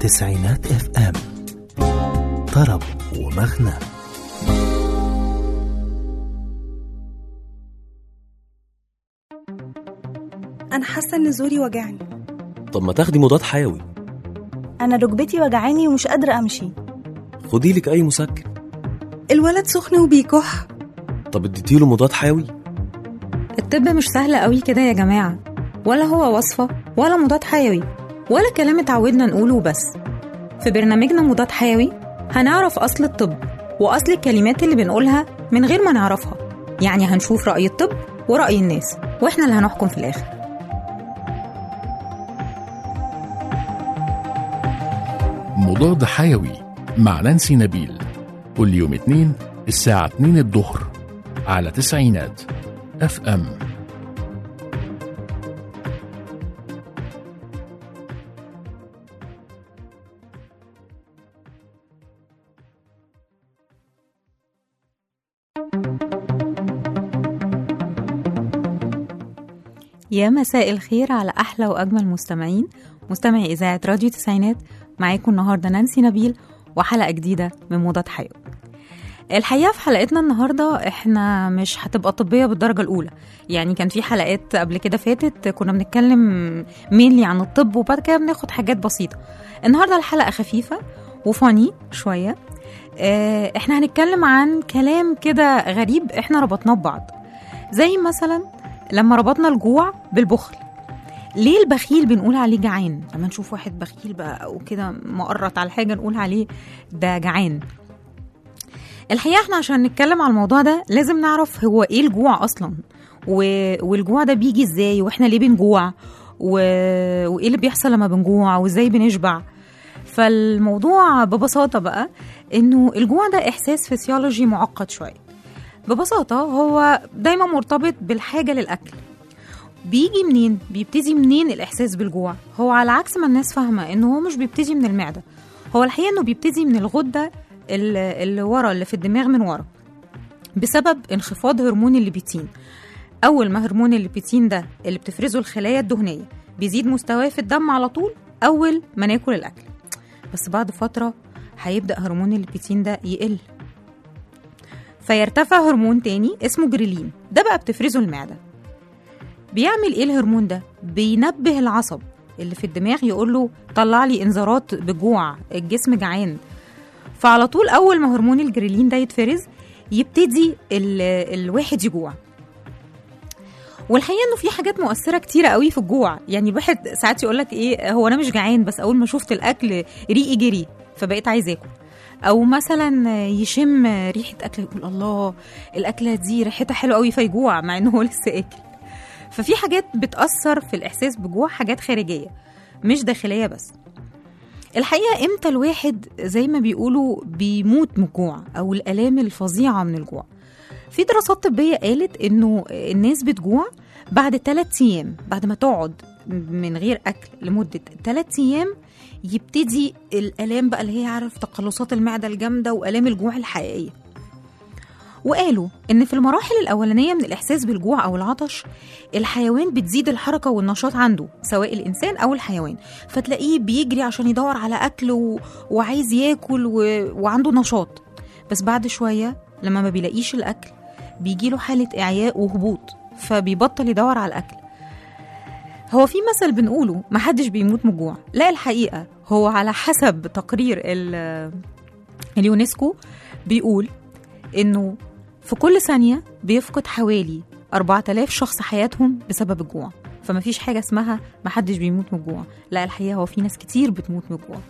تسعينات FM طرب ومغنى. أنا حاسة إن زوري وجعني. طب ما تاخدي مضاد حيوي. أنا ركبتي وجعاني ومش قادرة أمشي. خدي لك أي مسكن. الولد سخن وبيكح. طب اديتيله مضاد حيوي. الطب مش سهل قوي كده يا جماعة، ولا هو وصفة ولا مضاد حيوي ولا كلام اتعودنا نقوله بس. في برنامجنا مضاد حيوي هنعرف أصل الطب وأصل الكلمات اللي بنقولها من غير ما نعرفها، يعني هنشوف رأي الطب ورأي الناس وإحنا اللي هنحكم في الآخر. مضاد حيوي مع نانسي نبيل، كل يوم اثنين الساعة 2 الظهر على تسعينات FM. يا مساء الخير على أحلى وأجمل مستمعين، مستمعي إذاعة راديو تسعينات. معاكم النهاردة نانسي نبيل وحلقة جديدة من مضاد حيوي. الحقيقة في حلقتنا النهاردة احنا مش هتبقى طبية بالدرجة الأولى، يعني كان في حلقات قبل كده فاتت كنا بنتكلم مينلي عن الطب وبعد كده بناخد حاجات بسيطة. النهاردة الحلقة خفيفة وفاني شوية. احنا هنتكلم عن كلام كده غريب احنا ربطناه ببعض، زي مثلا لما ربطنا الجوع بالبخل. ليه البخيل بنقول عليه جعان؟ لما نشوف واحد بخيل بقى او كده مقرط على حاجة نقول عليه ده جعان. الحقيقة احنا عشان نتكلم على الموضوع ده لازم نعرف هو ايه الجوع اصلا، والجوع ده بيجي ازاي، واحنا ليه بنجوع، وايه اللي بيحصل لما بنجوع، وازاي بنشبع. فالموضوع ببساطة بقى انه الجوع ده احساس فسيولوجي معقد شوية. ببساطة هو دايما مرتبط بالحاجة للأكل. بيجي منين؟ بيبتدي منين الإحساس بالجوع؟ هو على عكس ما الناس فاهمة إنه هو مش بيبتدي من المعدة، هو الحقيقة إنه بيبتدي من الغدة اللي ورا، اللي في الدماغ من ورا، بسبب انخفاض هرمون الليبيتين. أول ما هرمون الليبيتين ده اللي بتفرزه الخلايا الدهنية بيزيد مستواه في الدم على طول أول ما ناكل الأكل، بس بعد فترة هيبدأ هرمون الليبيتين ده يقل، فيرتفع هرمون تاني اسمه جريلين، ده بقى بتفرزه المعدة. بيعمل ايه الهرمون ده؟ بينبه العصب اللي في الدماغ يقول له طلع لي انذارات بجوع، الجسم جعان. فعلى طول اول ما هرمون الجريلين ده يتفرز يبتدي الواحد يجوع. والحقيقة انه في حاجات مؤثرة كتيرة قوي في الجوع، يعني الواحد ساعات يقولك ايه، هو انا مش جعان بس اول ما شفت الاكل ريقي جري فبقيت عايز اكل. او مثلا يشم ريحة اكل يقول الله الاكلة دي ريحتها حلوة قوي فيجوع مع انه هو لسه اكل. ففي حاجات بتأثر في الإحساس بجوع، حاجات خارجية مش داخلية بس. الحقيقة إمتى الواحد زي ما بيقولوا بيموت من الجوع أو الآلام الفظيعة من الجوع؟ في دراسات طبية قالت إنه الناس بتجوع بعد 3 أيام، بعد ما تقعد من غير أكل لمدة 3 أيام يبتدي الآلام بقى اللي هي عارف تقلصات المعدة الجامدة وآلام الجوع الحقيقية. وقالوا إن في المراحل الأولانية من الإحساس بالجوع أو العطش الحيوان بتزيد الحركة والنشاط عنده، سواء الإنسان أو الحيوان، فتلاقيه بيجري عشان يدور على أكل وعايز ياكل وعنده نشاط. بس بعد شوية لما ما بيلاقيش الأكل بيجيله حالة إعياء وهبوط فبيبطل يدور على الأكل. هو في مثل بنقوله محدش بيموت من الجوع، لا الحقيقة هو على حسب تقرير اليونسكو بيقول إنه في كل ثانية بيفقد حوالي 4000 شخص حياتهم بسبب الجوع. فما فيش حاجة اسمها محدش بيموت من الجوع، لا الحقيقة هو في ناس كتير بتموت من الجوع.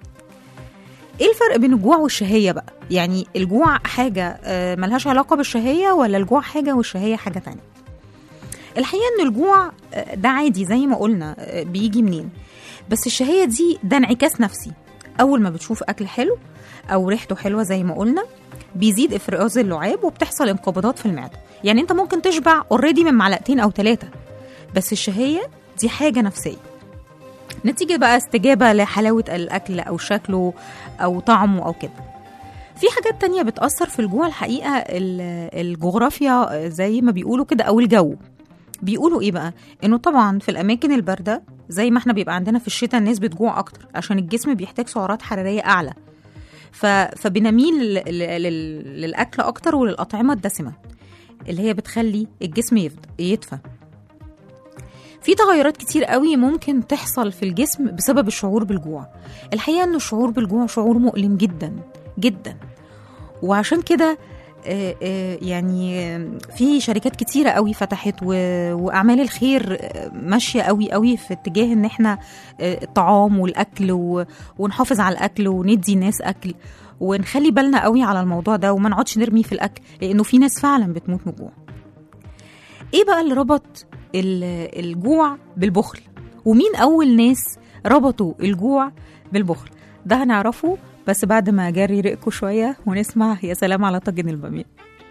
ايه الفرق بين الجوع والشهية بقى؟ يعني الجوع حاجة ملهاش علاقة بالشهية، ولا الجوع حاجة والشهية حاجة تانية؟ الحقيقة ان الجوع ده عادي زي ما قلنا بيجي منين، بس الشهية دي ده انعكاس نفسي. اول ما بتشوف اكل حلو او ريحته حلوة زي ما قلنا بيزيد افراز اللعاب وبتحصل انقباضات في المعدة. يعني انت ممكن تشبع اوريدي من 2 أو 3 معالق، بس الشهية دي حاجة نفسية نتيجة بقى استجابة لحلاوة الأكل أو شكله أو طعمه أو كده. في حاجات تانية بتأثر في الجوع الحقيقة، الجغرافيا زي ما بيقولوا كده أو الجو. بيقولوا ايه بقى؟ انه طبعا في الاماكن البارده زي ما احنا بيبقى عندنا في الشتاء الناس بتجوع اكتر عشان الجسم بيحتاج سعرات حراريه اعلى، فبنميل للاكل اكتر وللاطعمه الدسمه اللي هي بتخلي الجسم يدفى. في تغيرات كتير قوي ممكن تحصل في الجسم بسبب الشعور بالجوع. الحقيقه ان الشعور بالجوع شعور مؤلم جدا جدا، وعشان كده يعني في شركات كتيرة قوي فتحت وأعمال الخير ماشية قوي قوي في اتجاه ان احنا الطعام والأكل ونحافظ على الأكل وندي الناس أكل ونخلي بالنا قوي على الموضوع ده وما نقعدش نرمي في الأكل، لأنه في ناس فعلا بتموت من الجوع. ايه بقى اللي ربط الجوع بالبخل؟ ومين أول ناس ربطوا الجوع بالبخل؟ ده هنعرفه بس بعد ما جري رقكوا شوية ونسمع يا سلام على طاجن البامية.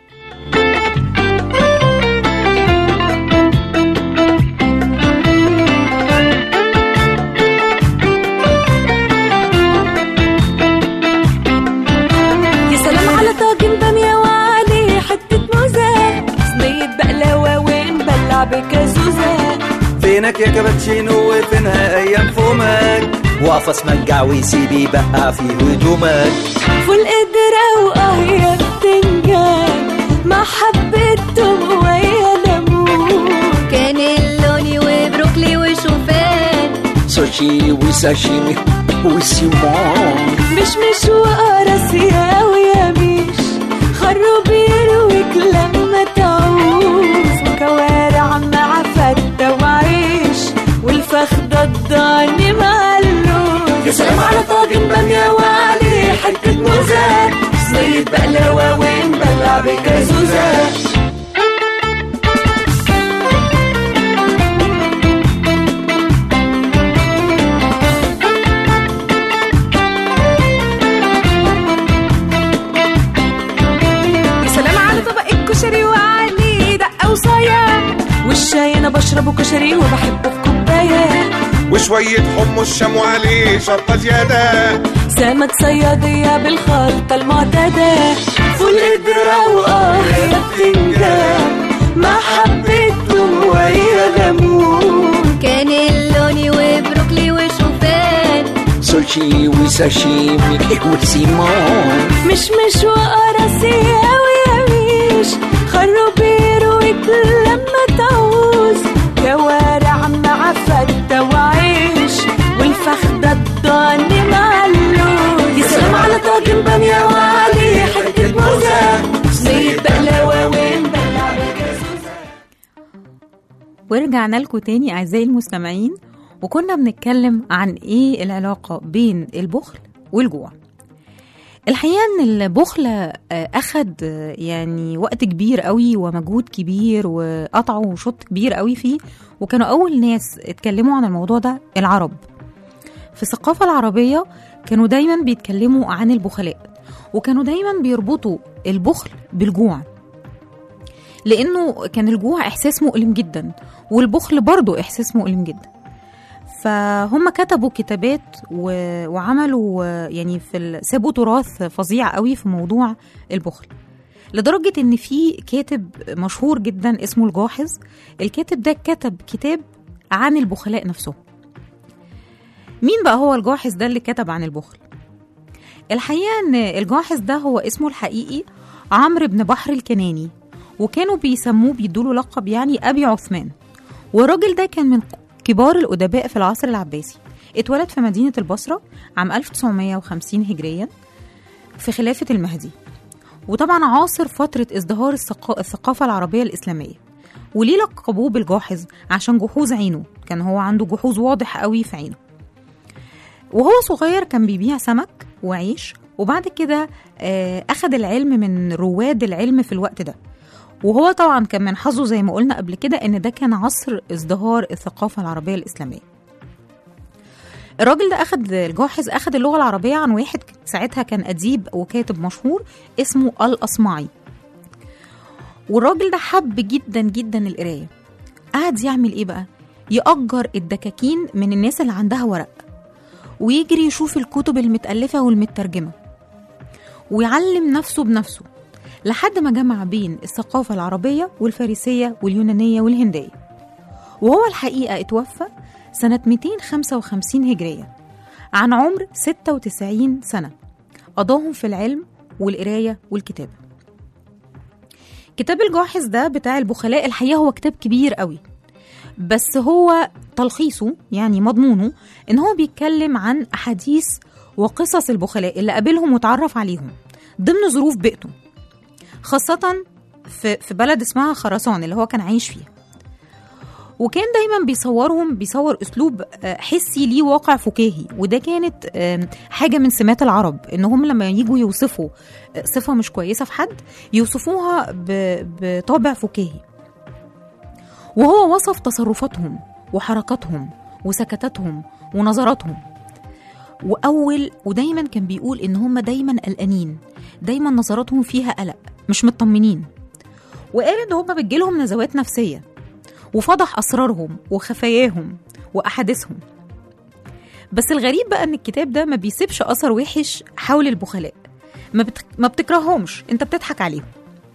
يا سلام على طاجن بامية وعليه حتة موزة، صينية بقلاوة ونبلع بكازوزة. فينك يا كابتشينو وفينها أيام فمك، وقفص منجع وسيبي بقى في هدومك. فول قدرة وقهية بتنجان مع حبة توم ويا ليمون، كانيلوني وبروكلي وشوفان، سوشي وساشيمي وسيمون، مش وقراصية ويميش، خروب يرويك لما تعوز، وكوارع مع فتة وعيش، والفخدة الضاني مع اللوز. يا سلام على طاجن بامية وعليه حتة موزة، صينية بقلاوة ونبلع بكازوزة. كشري وعليه دقة وصايا، والشاي أنا بشربه كشري وبحبه في كوباية، وشوية حمص شام وعليه شطة زيادة، سمك صيادية بالخلطة المعتادة، فول قدرة وقهية بتنجان مع حبة توم ويا ليمون، كانيلوني وبروكلي وشوفان، سوشي وساشيمي وسيمون، مش وقراصية ويميش، خروب يرويك لما تعوز، كوارع مع فتة وعيش، والفخدة الضاني مع اللوز. يا سلام على طاجن بامية وعليه حتة موزة، صينية بقلاوة ونبلع بكازوزة. ورجعنا لكم تاني أعزائي المستمعين، وكنا بنتكلم عن إيه العلاقة بين البخل والجوع. الحقيقة إن البخل أخد يعني وقت كبير قوي ومجهود كبير وقطعوا شوط كبير قوي فيه، وكانوا أول ناس اتكلموا عن الموضوع ده العرب. في الثقافة العربية كانوا دايما بيتكلموا عن البخلاء، وكانوا دايما بيربطوا البخل بالجوع، لأنه كان الجوع إحساس مؤلم جدا والبخل برضو إحساس مؤلم جدا. فهم كتبوا كتابات وعملوا يعني سابوا تراث فظيع قوي في موضوع البخل، لدرجة ان في كاتب مشهور جدا اسمه الجاحظ. الكاتب ده كتب كتاب عن البخلاء نفسه. مين بقى هو الجاحظ ده اللي كتب عن البخل؟ الحقيقة ان الجاحظ ده هو اسمه الحقيقي عمرو بن بحر الكناني، وكانوا بيسموه بيدوله لقب يعني أبي عثمان. والراجل ده كان من كبار الأدباء في العصر العباسي. اتولد في مدينة البصرة عام 1950 هجريا في خلافة المهدي، وطبعا عاصر فترة ازدهار الثقافة العربية الإسلامية. وليه لقبوه بالجاحظ؟ عشان جحوظ عينه، كان هو عنده جحوظ واضح قوي في عينه. وهو صغير كان بيبيع سمك وعيش، وبعد كده أخذ العلم من رواد العلم في الوقت ده. وهو طبعا كان من حظه زي ما قلنا قبل كده ان ده كان عصر ازدهار الثقافة العربية الإسلامية. الراجل ده الجاحظ أخذ اللغة العربية عن واحد ساعتها كان أديب وكاتب مشهور اسمه الأصمعي. والراجل ده حب جدا جدا القراية. قعد يعمل ايه بقى؟ يأجر الدكاكين من الناس اللي عندها ورق، ويجري يشوف الكتب المتألفة والمترجمة، ويعلم نفسه بنفسه لحد ما جمع بين الثقافة العربية والفارسية واليونانية والهندية. وهو الحقيقة اتوفى سنة 255 هجرية عن عمر 96 سنة قضاهم في العلم والقراية والكتابة. كتاب الجاحظ ده بتاع البخلاء الحقيقة هو كتاب كبير قوي، بس هو تلخيصه يعني مضمونه إن هو بيتكلم عن أحاديث وقصص البخلاء اللي قابلهم وتعرف عليهم ضمن ظروف بيئته، خاصة في بلد اسمها خراسان اللي هو كان عايش فيها. وكان دايما بيصور أسلوب حسي ليه واقع فكاهي، وده كانت حاجة من سمات العرب إن هم لما ييجوا يوصفوا صفة مش كويسة في حد يوصفوها بطابع فكاهي. وهو وصف تصرفاتهم وحركاتهم وسكتاتهم ونظراتهم، ودايما كان بيقول إن هم دايما قلقانين، دايما نظراتهم فيها قلق، مش مطمنين. وقال إن هم بتجيلهم نزوات نفسية، وفضح أسرارهم وخفاياهم وأحاديثهم. بس الغريب بقى إن الكتاب ده ما بيسيبش أثر وحش حول البخلاء، ما بتكرههمش، أنت بتضحك عليهم.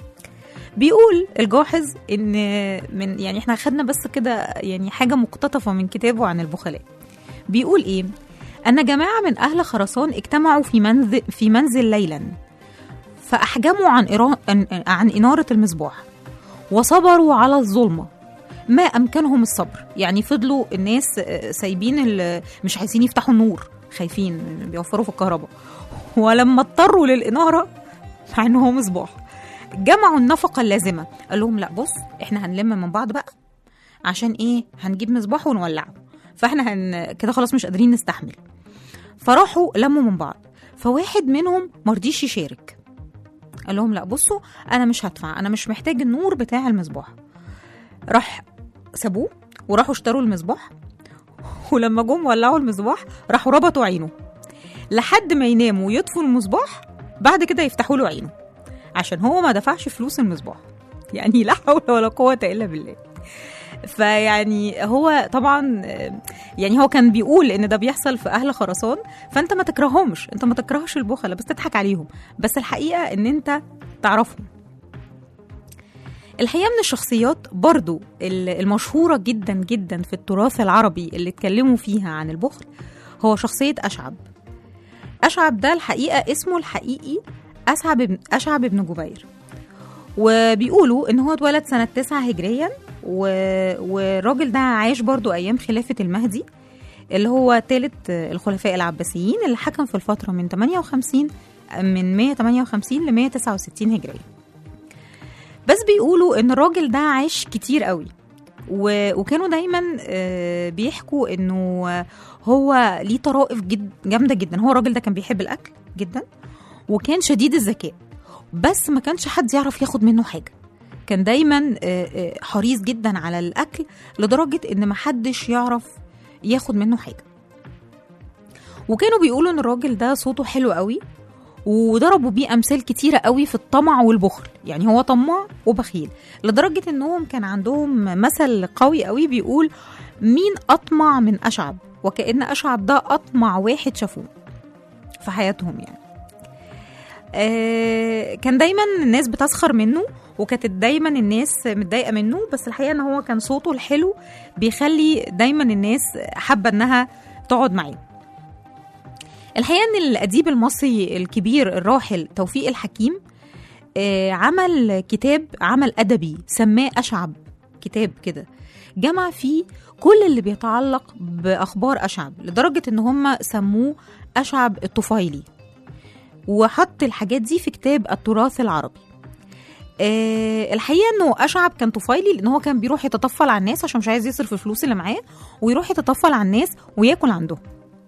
بيقول الجاحظ إن من يعني إحنا خدنا بس كده يعني حاجة مقتطفة من كتابه عن البخلاء. بيقول إيه؟ أن جماعة من أهل خراسان اجتمعوا في منزل ليلا، فأحجموا عن إنارة المصباح، وصبروا على الظلمة ما أمكنهم الصبر. يعني فضلوا الناس سايبين مش عايزين يفتحوا النور، خايفين بيوفروا في الكهرباء. ولما اضطروا للإنارة مع إنه هو مصباح، جمعوا النفقة اللازمة. قال لهم لا بص، إحنا هنلم من بعض بقى، عشان إيه؟ هنجيب مصباح ونولعه، فإحنا كده خلاص مش قادرين نستحمل. فراحوا لموا من بعض، فواحد منهم مرضيش يشارك، قال لهم لا بصوا، أنا مش هدفع، أنا مش محتاج النور بتاع المصباح. راح سابوه وراحوا اشتروا المصباح، ولما جم ولعوا المصباح راحوا ربطوا عينه لحد ما يناموا ويطفوا المصباح، بعد كده يفتحوا له عينه عشان هو ما دفعش فلوس المصباح. يعني لا حول ولا قوة إلا بالله. فيعني هو طبعا يعني هو كان بيقول ان ده بيحصل في اهل خراسان، فانت ما تكرههمش، انت ما تكرهش البخلة، بس تضحك عليهم، بس الحقيقة ان انت تعرفهم. الحقيقة من الشخصيات برضو المشهورة جدا جدا في التراث العربي اللي اتكلموا فيها عن البخل هو شخصية أشعب. أشعب ده الحقيقة اسمه الحقيقي أشعب بن جبير، وبيقولوا ان هو اتولد سنة 9 هجريا، والراجل ده عايش برضو أيام خلافة المهدي اللي هو ثالث الخلفاء العباسيين اللي حكم في الفترة من 158 ل 169 هجرية. بس بيقولوا ان الراجل ده عاش كتير قوي، وكانوا دايما بيحكوا انه هو ليه طرائف جامدة جدا. هو الراجل ده كان بيحب الأكل جدا، وكان شديد الذكاء، بس ما كانش حد يعرف ياخد منه حاجة. كان دايما حريص جدا على الأكل لدرجة إن ما حدش يعرف ياخد منه حاجة. وكانوا بيقولوا إن الراجل ده صوته حلو قوي، وضربوا بيه أمثال كتيرة قوي في الطمع والبخل. يعني هو طماع وبخيل لدرجة إنهم كان عندهم مثل قوي قوي بيقول مين أطمع من أشعب، وكأن أشعب ده أطمع واحد شافوه في حياتهم. يعني كان دايما الناس بتسخر منه، وكانت دايما الناس متضايقة منه، بس الحقيقة ان هو كان صوته الحلو بيخلي دايما الناس حابة انها تقعد معاه. الحقيقة ان الأديب المصري الكبير الراحل توفيق الحكيم عمل عمل أدبي سماه أشعب، كتاب كده جمع فيه كل اللي بيتعلق بأخبار أشعب، لدرجة ان هم سموه أشعب الطفيلي، وحط الحاجات دي في كتاب التراث العربي. الحقيقة انه أشعب كان طفيلي لأنه هو كان بيروح يتطفل على الناس عشان مش عايز يصرف الفلوس اللي معاه، ويروح يتطفل على الناس وياكل عندهم.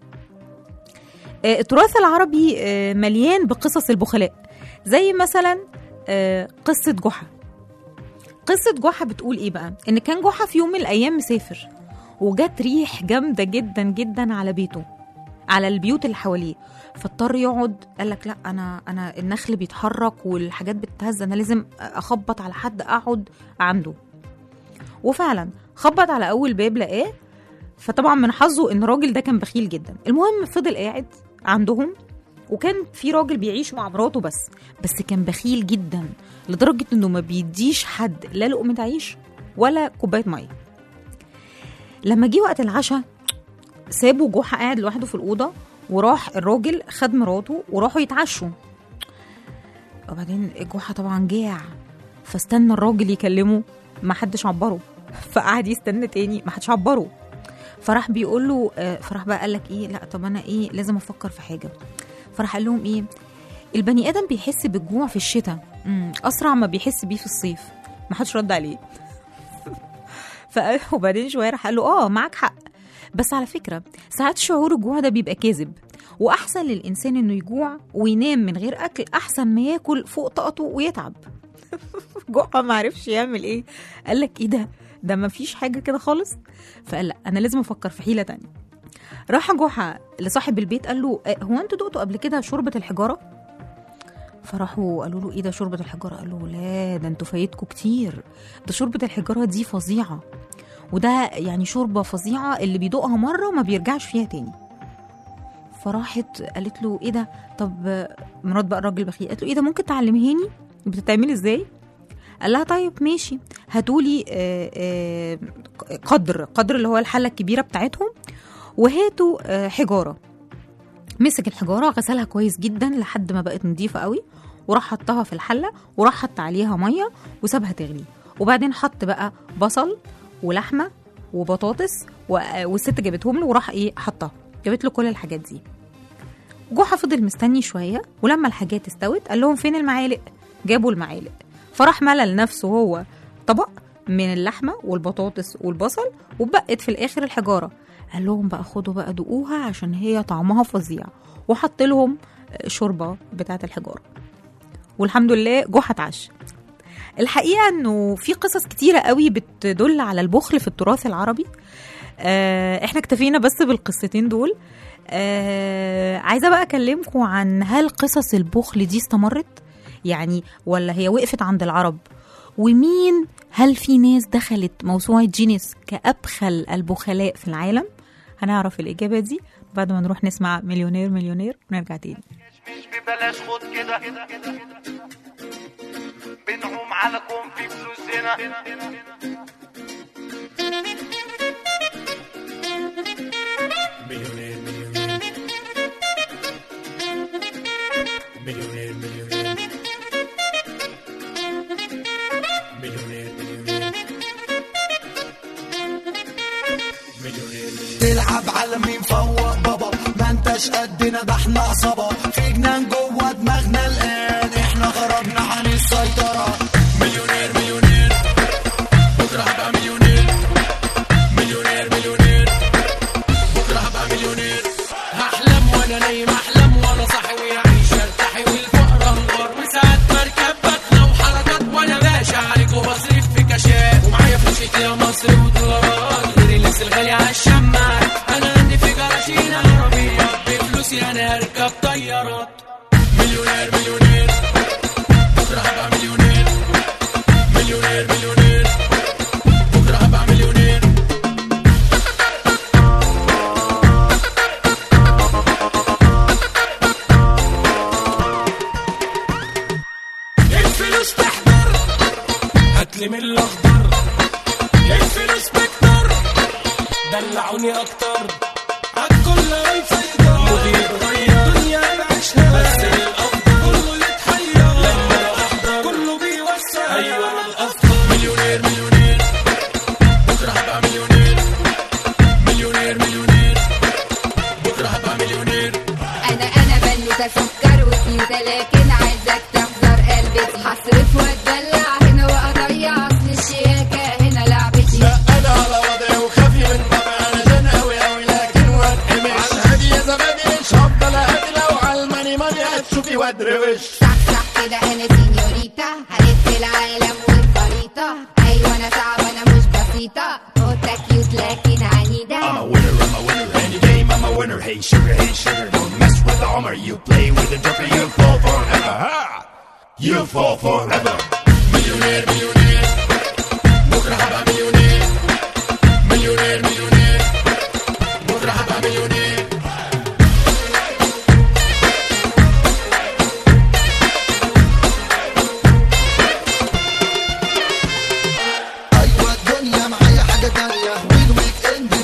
التراث العربي مليان بقصص البخلاء، زي مثلا قصة جحا. قصة جحا بتقول ايه بقى؟ ان كان جحا في يوم من الأيام مسافر، وجت ريح جامدة جدا جدا على بيته، على البيوت اللي حواليه، فاضطر يقعد. قال لك لا، انا النخل بيتحرك والحاجات بتتهز، انا لازم اخبط على حد اقعد عنده. وفعلا خبط على اول باب لقاه، فطبعا من حظه ان الراجل ده كان بخيل جدا. المهم فضل قاعد عندهم، وكان في راجل بيعيش مع مراته بس كان بخيل جدا لدرجة انه ما بيديش حد لا لقمة عيش ولا كوباية مية. لما جه وقت العشاء سابوا جحا قاعد لوحده في الأوضة، وراح الراجل خد مراته وراحوا يتعشوا. وبعدين جحا طبعا جاع، فاستنى الراجل يكلمه ما حدش عبره، فقعد يستنى تاني ما حدش عبره. فراح بيقول له فراح بقى قال لك ايه، لا طب انا ايه لازم افكر في حاجه. فراح قال لهم ايه، البني ادم بيحس بالجوع في الشتاء اسرع ما بيحس بيه في الصيف. ما حدش رد عليه. وبعدين شويه راح قال له معاك حق، بس على فكره ساعات شعور الجوع ده بيبقى كاذب، واحسن للانسان انه يجوع وينام من غير اكل احسن ما ياكل فوق طاقته ويتعب. جوع ما عرفش يعمل ايه، قال لك ايه ده ما فيش حاجه كده خالص. فقال لا انا لازم افكر في حيله تانية. راح جحا لصاحب البيت قال له هو انتوا دقتوا قبل كده شوربه الحجاره؟ فراحوا قالوا له ايه ده شوربه الحجاره؟ قال له لا ده انتوا فايتكم كتير، ده شوربه الحجاره دي فظيعه، وده يعني شوربه فظيعه اللي بيدوقها مره ما بيرجعش فيها تاني. فراحت قالت له ايه ده، طب مرات بقى الراجل بخيل قالت له ايه ده ممكن تعلمهاني بتتعمل ازاي؟ قال لها طيب ماشي، هاتولي قدر اللي هو الحله الكبيره بتاعتهم، وهاتوا حجاره. مسك الحجاره غسلها كويس جدا لحد ما بقت نظيفه قوي، وراح حطها في الحله، وراح حط عليها ميه وسابها تغلي، وبعدين حط بقى بصل ولحمه وبطاطس والست جابتهم له، وراح حطها، جابت له كل الحاجات دي. جحا فضل مستني شويه، ولما الحاجات استوت قال لهم فين المعالق؟ جابوا المعالق، فراح ملى لنفسه هو طبق من اللحمه والبطاطس والبصل، وبقت في الاخر الحجاره. قال لهم بقى خدوا بقى دوقوها عشان هي طعمها فظيع، وحط لهم شوربه بتاعه الحجاره. والحمد لله جحا اتعشى. الحقيقه انه في قصص كتيره قوي بتدل على البخل في التراث العربي. احنا اكتفينا بس بالقصتين دول. عايزه بقى اكلمكم عن هل قصص البخل دي استمرت يعني ولا هي وقفت عند العرب، ومين هل في ناس دخلت موسوعة جينيس كأبخل البخلاء في العالم؟ هنعرف الإجابة دي بعد ما نروح نسمع مليونير ونرجع تاني. مش ببلاش خد كده بنعوم على كون في فلوسنا تلعب على مين فوق بابا، ما انتش قدنا ده احنا عصابة، في جنان جوه دماغنا الآن، احنا خرجنا عن السيطرة. مليونير بكرة هبقى مليونير بكرة هبقى مليونير. هحلم وانا نايم، احلم وانا صاحي، ويعيش ارتاحي والفقر انهار، وساعات مركب بطلة وحركات وانا باشا عليك وبصرف في كاشات، ومعايا فلوس يا مصر ودولارات غير اللبس الغالي عالشماعة. انا عندي في جراشين عربية بفلوسي انا اركب طيارات. مليونير بكرة هبقى مليونير بكرة هبقى مليونير. الفلوس تحضر هاتلي من الاخضر، الفلوس بكتر دلعوني اكتر، عالكل هنسيطر وبيتغير دنيا بعيشها، بس الافضل كله يتحير لما الاحضر كله بيوسع. ايوه انا الافضل. مليونير بكره هبقى مليونير بكره هبقى مليونير. انا بنوتة سكر وكيوتة، لكن عايزك تحضر قلبي، هصرف واتدلع هنا واضيع، اصل الشياكة هنا لعبتي. لا انا على وضعي وخافي من طبعي، انا جن اوي لكن واتقمش على الهادي يا زبادي، مش هفضل اهدي لو على الماني هتشوفي وادروش. صح كده انا سينيوريتا، هلف العالم والخريطة، ايوه انا صعبة انا مش بسيطة، قطة كيوت لكن عنيدة. I'm a winner any game I'm a winner. Hey sugar don't mess with the armor, you play with the joker you fall forever. Ha! You fall forever. مليونير بكره هبقى مليونير بكره هبقى مليونير. ايوه الدنيا معايا حاجه تانية، والويك اند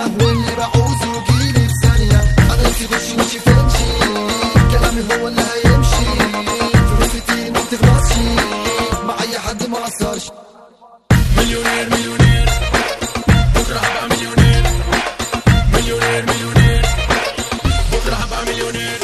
واللي بعوزه يجيلي في ثانية. أنا نفسي خش ماشي فيمشي، كلامي هو اللي هيمشي، فلوسي كتير ما بتخلصش، مع أي حد ما أثرش. مليونير مليونير بكرة هبقى مليونير، مليونير مليونير بكرة هبقى مليونير.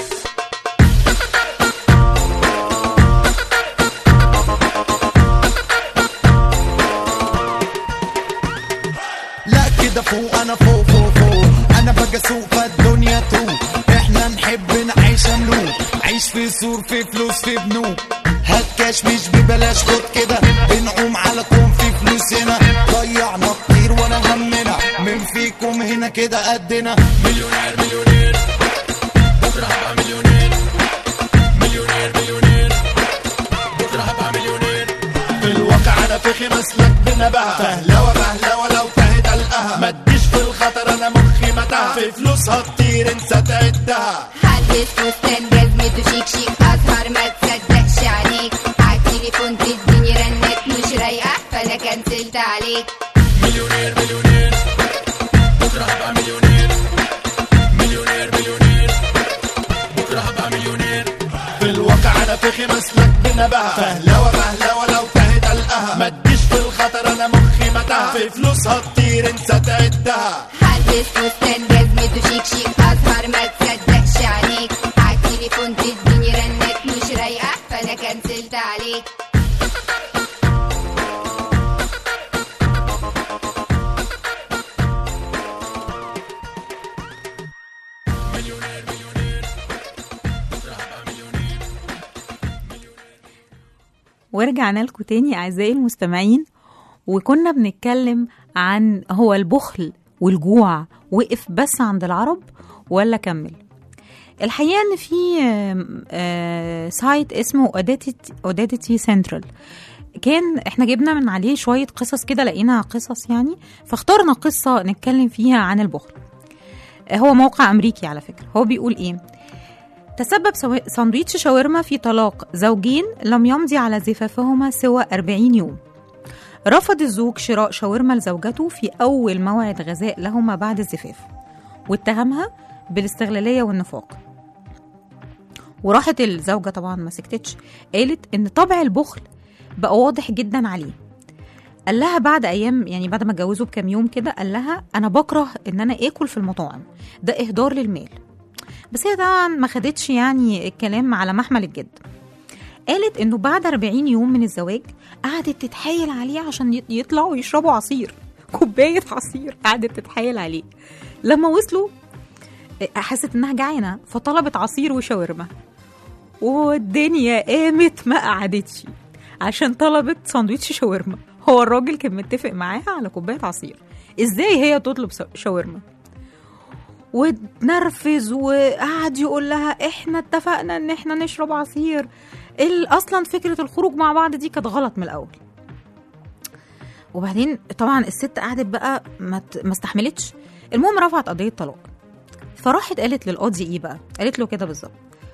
لا كده فوق أنا فوق فوق فوق، أنا بقى أسوق فالدنيا توق. إحنا نحب نعيش ملوك، عيش في سور في فلوس في بنوك. هات كاش مش ببلاش خد كده، بنعوم على كوم في فلوسنا. ضيعنا كتير ولا همنا، من فيكم هنا كده قدنا. مليونير مليونير بكرة هبقى مليونير، مليونير مليونير بكرة هبقى مليونير. في الواقع أنا فخي مسلك بنبهة، فهلوة بهلوة لو تهت ألقاها. ما تجيش في الخطر أنا مخي متاهة، في فلوسها كتير انسى تعدها. هلبس فستان جزمته شيك شيك أزهر ما تصدقش عليك. عالتليفون تديني رنات مش رايقة فأنا كنسلت عليك. مليونير مليونير بكرة هبقى مليونير، مليونير مليونير بكرة هبقى مليونير. في الواقع أنا فخي مسلك بنبهة، فهلوة بهلوة لو تهت ألقاها. ما تجيش في الخطر أنا مخي متاهة، في فلوسها كتير انسى تعدها. هلبس فستان جزمته شيك شيك أزهر ما تصدقش عليك. عالتليفون تديني رنات مش رايقة فأنا كنسلت عليك. ورجعنا لكم تاني أعزائي المستمعين، وكنا بنتكلم عن هو البخل والجوع وقف بس عند العرب ولا كمل. الحقيقة ان في سايت اسمه اوديتي سنترال، كان احنا جبنا من عليه شوية قصص كده، لقينا قصص يعني، فاخترنا قصة نتكلم فيها عن البخل. هو موقع أمريكي على فكرة. هو بيقول ايه: تسبب ساندويتش شاورما في طلاق زوجين لم يمضي على زفافهما سوى 40 يوم. رفض الزوج شراء شاورما لزوجته في أول موعد غذاء لهما بعد الزفاف، واتهمها بالاستغلالية والنفاق. وراحت الزوجة طبعا ما سكتتش، قالت إن طبع البخل بقى واضح جدا عليه. قال لها بعد أيام، يعني بعد ما اتجوزوا بكام يوم كده، قال لها أنا بكره إن أنا آكل في المطاعم، ده إهدار للمال. بس هي طبعا ما خدتش يعني الكلام على محمل الجد. قالت إنه بعد 40 يوم من الزواج قعدت تتحايل عليه عشان يطلعوا يشربوا عصير، كوباية عصير قعدت تتحايل عليه. لما وصلوا حست إنها جعانة فطلبت عصير وشاورما، والدنيا قامت ما قعدتش عشان طلبت ساندويتش شاورما. هو الراجل كان متفق معاها على كوباية عصير، ازاي هي تطلب شاورما؟ واتنرفز وقعد يقول لها احنا اتفقنا ان احنا نشرب عصير، اصلا فكرة الخروج مع بعض دي كانت غلط من الاول. وبعدين طبعا الست قعدت بقى ما استحملتش. المهم رفعت قضية طلاق. فراحت قالت للقاضي ايه بقى؟ قالت له كده بالظبط: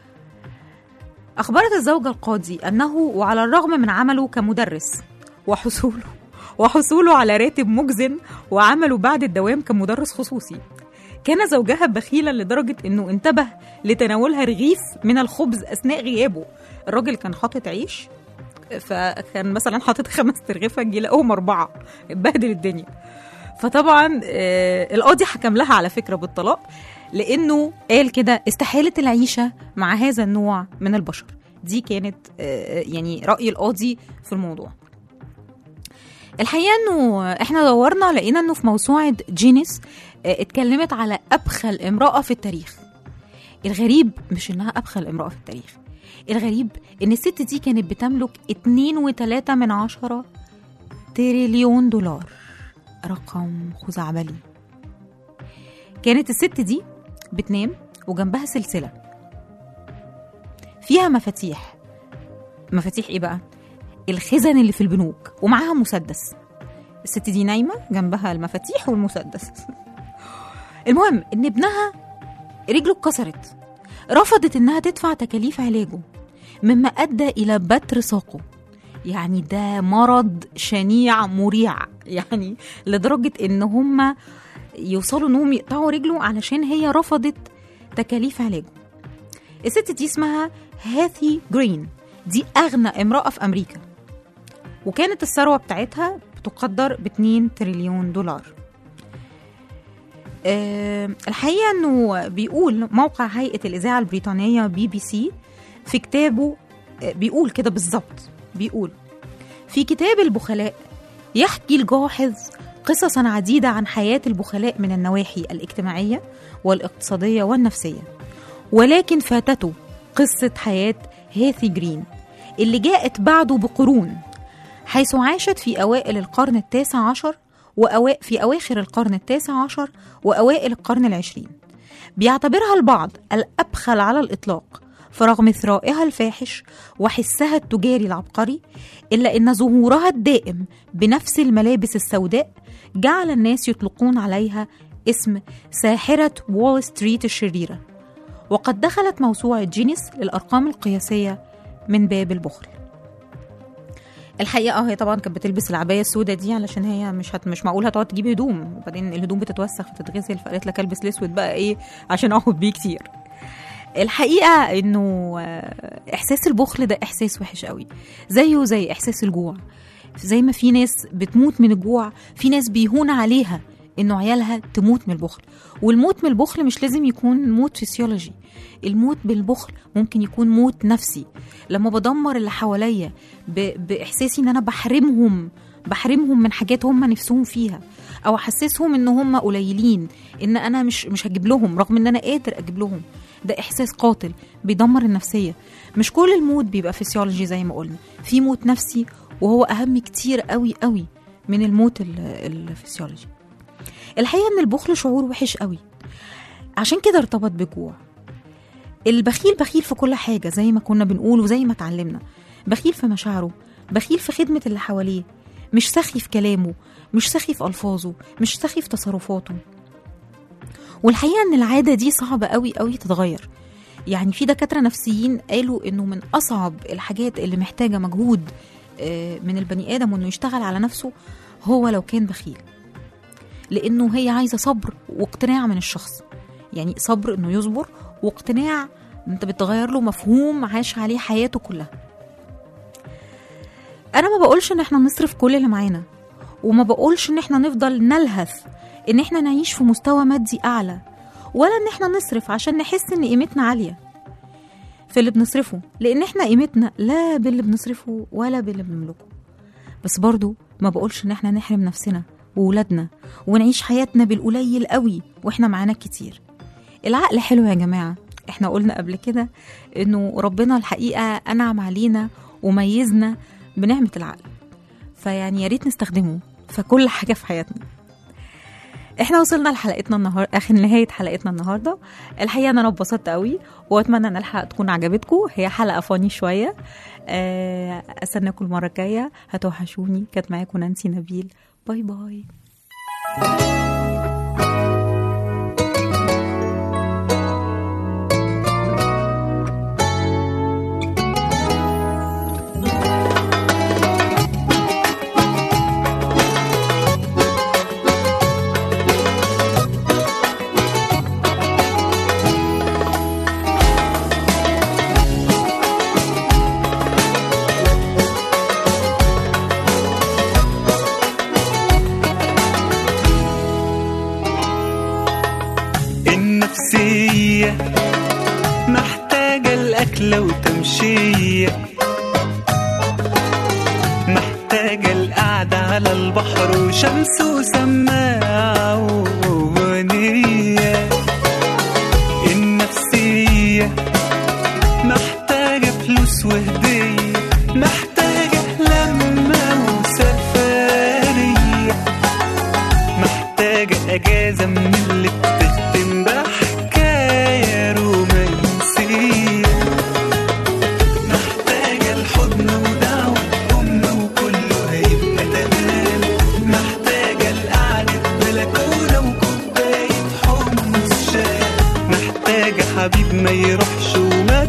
أخبرت الزوجة القاضي أنه وعلى الرغم من عمله كمدرس وحصوله على راتب مجزن وعمله بعد الدوام كمدرس خصوصي، كان زوجها بخيلا لدرجة أنه انتبه لتناولها رغيف من الخبز أثناء غيابه. الراجل كان حاطط عيش، فكان مثلا حاطط 5 ترغيفة، جه لقوهم 4، اتبهدل الدنيا. فطبعا القاضي حكم لها على فكرة بالطلاق، لأنه قال كده: استحالت العيشة مع هذا النوع من البشر. دي كانت يعني رأي القاضي في الموضوع. الحقيقة أنه إحنا دورنا لقينا أنه في موسوعة جينيس اتكلمت على أبخل امرأة في التاريخ. الغريب مش إنها أبخل امرأة في التاريخ، الغريب إن الست دي كانت بتملك 2.3 تريليون دولار، رقم خزعبلي. كانت الست دي بتنام وجنبها سلسلة فيها مفاتيح ايه بقى؟ الخزن اللي في البنوك، ومعاها مسدس. الست دي نايمة جنبها المفاتيح والمسدس. المهم ان ابنها رجله اتكسرت، رفضت انها تدفع تكاليف علاجه مما ادى الى بتر ساقه. يعني ده مرض شنيع مريع، يعني لدرجة ان هم يوصلوا انهم يقطعوا رجله علشان هي رفضت تكاليف علاجه. الست دي اسمها هاثي جرين، دي أغنى امرأة في أمريكا، وكانت الثروة بتاعتها بتقدر ب2 تريليون دولار. الحقيقة أنه بيقول موقع هيئة الإذاعة البريطانية BBC في كتابه، بيقول كده بالظبط، بيقول في كتاب البخلاء يحكي الجاحظ قصصا عديدة عن حياة البخلاء من النواحي الاجتماعية والاقتصادية والنفسية، ولكن فاتته قصة حياة هاثي جرين اللي جاءت بعده بقرون، حيث عاشت في أوائل القرن 19 في أواخر القرن 19 وأوائل القرن 20. بيعتبرها البعض الأبخل على الإطلاق، فرغم ثرائها الفاحش وحسها التجاري العبقري، إلا أن ظهورها الدائم بنفس الملابس السوداء جعل الناس يطلقون عليها اسم ساحرة وول ستريت الشريرة، وقد دخلت موسوعة جينيس للأرقام القياسية من باب البخل. الحقيقة هي طبعا كانت بتلبس العباية السوداء دي علشان هي مش معقول هتقعد تجيب هدوم، وبعدين الهدوم بتتوسخ فتتغسل، فقالت لك البس الاسود بقى ايه عشان اقعد بيه كتير. الحقيقة انه احساس البخل ده احساس وحش قوي، زيه زي احساس الجوع. زي ما في ناس بتموت من الجوع، في ناس بيهون عليها انه عيالها تموت من البخل. والموت من البخل مش لازم يكون موت فسيولوجي، الموت بالبخل ممكن يكون موت نفسي. لما بدمر اللي حواليا باحساسي ان انا بحرمهم من حاجات هم نفسهم فيها، او احسسهم ان هم قليلين، ان انا مش هجيب لهم رغم ان انا قادر اجيب لهم، ده احساس قاتل بيدمر النفسيه. مش كل الموت بيبقى فسيولوجي زي ما قلنا، في موت نفسي وهو اهم كتير قوي قوي من الموت الفسيولوجي. الحقيقه ان البخل شعور وحش قوي، عشان كده ارتبط بالجوع. البخيل بخيل في كل حاجه زي ما كنا بنقول وزي ما اتعلمنا، بخيل في مشاعره، بخيل في خدمه اللي حواليه، مش سخي في كلامه، مش سخي في الفاظه، مش سخي في تصرفاته. والحقيقه ان العاده دي صعبه قوي قوي تتغير. يعني في دكاتره نفسيين قالوا انه من اصعب الحاجات اللي محتاجه مجهود من البني ادم وانه يشتغل على نفسه هو لو كان بخيل، لانه هي عايزه صبر واقتناع من الشخص. يعني صبر انه يصبر، واقتناع انت بتغير له مفهوم عاش عليه حياته كلها. انا ما بقولش ان احنا نصرف كل اللي معانا، وما بقولش ان احنا نفضل نلهث ان احنا نعيش في مستوى مادي اعلى، ولا ان احنا نصرف عشان نحس ان قيمتنا عاليه في اللي بنصرفه، لان احنا قيمتنا لا باللي بنصرفه ولا باللي بنملكه. بس برضو ما بقولش ان احنا نحرم نفسنا وولادنا ونعيش حياتنا بالقليل قوي واحنا معانا كتير. العقل حلو يا جماعه، احنا قلنا قبل كده انه ربنا الحقيقه انعم علينا وميزنا بنعمه العقل، فيعني يا ريت نستخدمه في كل حاجه في حياتنا. احنا وصلنا لحلقتنا النهارده، اخر نهايه حلقتنا النهارده. الحقيقه انا اتبسطت قوي واتمنى ان الحلقه تكون عجبتكم. هي حلقه فاني شويه، استناكم المره الجايه، هتوحشوني. كانت معاكم نانسي نبيل، باي باي. محتاجة الأكلة وتمشية، محتاجة القعدة على البحر وشمس وسماعة وغنية. النفسية محتاجة فلوس وهدية، محتاجة لمة وسفرية، محتاجة أجازة من اللي بتختم بحكاية رومانسية، محتاجة الحضن ودعوة أمنا وكله هيبقى تمام، محتاجة القعدة بلكونة وكوباية حمص شاي، محتاجة حبيب ما يروحش وما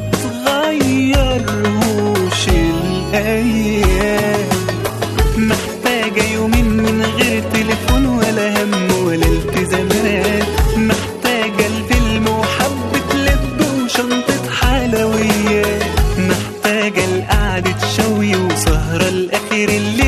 تغيرهوش الأيام، محتاجة يومين من غير تليفون ولا هم ولا التزامات، وسهرة لآخر الليل.